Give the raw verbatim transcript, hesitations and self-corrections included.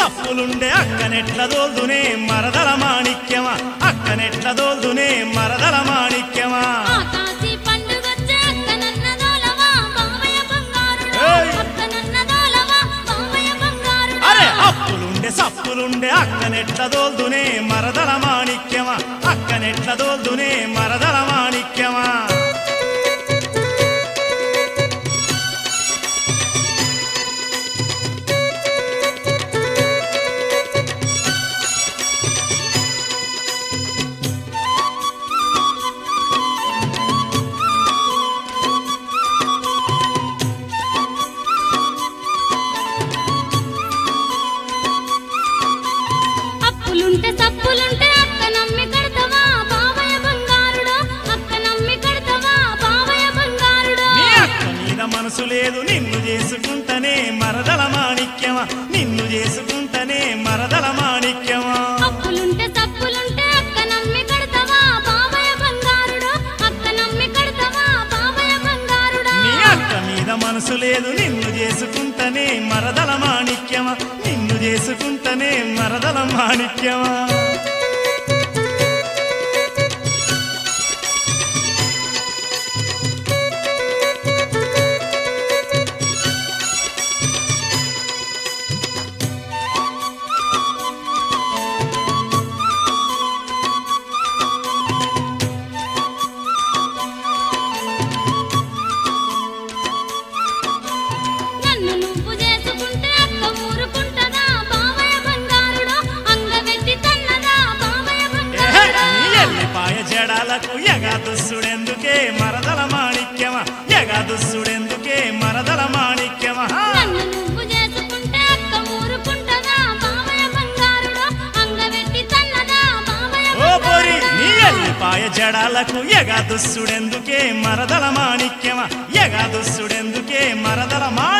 సప్పులుండే అక్కనెట్ల దోల్దునే మరదల మాణిక్యమా అక్కనెట్ల దోల్దునే మరదల మాణిక్యమా ఆకాశీ పండుగొచ్చే అక్కనన్న దోలవా బావయ్య బంగారుడు అక్కనన్న దోలవా బావయ్య బంగారుడు అరే అప్పులుండే సప్పులుండే అక్కనెట్ల దోల్దునే మరదల మాణిక్యమా అక్కనెట్ల దోల్దునే మరదల మాణిక్యమా అప్పులుంటే సప్పులుంటే అక్క నమ్మి కడతవా బావయ్య బంగారుడు అక్క నమ్మి కడతవా బావయ్య బంగారుడు నీ అక్క మీద మనసు లేదు నిన్ను చేసుకుంటనే మరదల మాణిక్యమా నిన్ను చేసుకుంటనే మరదల మాణిక్యమా అప్పులుంటే సప్పులుంటే అక్క నమ్మి కడతవా బావయ్య బంగారుడు అక్క నమ్మి కడతవా బావయ్య బంగారుడా నీ అక్క మీద మనసు లేదు నిన్ను చేసుకుంటనే మరదల మాణిక్యమా నిన్ను చేసుకుంటనే మరదల మాణిక్యమా నన్ను నువ్వు చేసుకుంటే అక్క ఊరుకుంటదా బావయ్య బంగారుడు అంగవెట్టి తన్నదా బావయ్య ఏహే, బంగారుడు నీ ఎల్లిపాయ జడాలకు ఎగాదుస్సుడెందుకే మరదల మాణిక్యమా ఎగాదుస్సుడెందుకే మరదల మాణిక్యమా నన్ను నువ్వు చేసుకుంటే అక్క ఊరుకుంటదా బావయ్య బంగారుడు అంగవెట్టి తన్నదా బావయ్య ఓ పోరి బంగారుడు నీ ఎల్లిపాయ జడాలకు ఎగాదుస్సుడెందుకే మరదల మాణిక్యమా ఎగాదుస్సుడెందుకే మరదల మాణిక్యమా